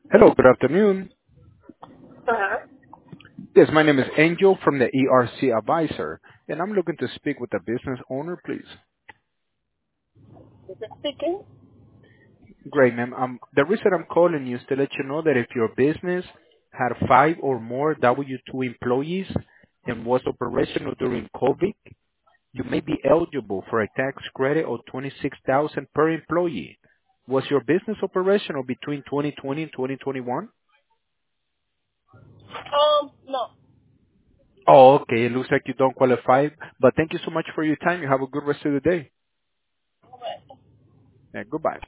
Hello, good afternoon. Uh-huh. Yes, my name is Angel from the ERC Advisor, and I'm looking to speak with the business owner, please. Is it speaking? Great, ma'am. The reason I'm calling you is to let you know that if your business had 5 or more W-2 employees and was operational during COVID, you may be eligible for a tax credit of $26,000 per employee. Was your business operational between 2020 and 2021? No. Oh, okay. It looks like you don't qualify, but thank you so much for your time. You have a good rest of the day. All right. Yeah, goodbye.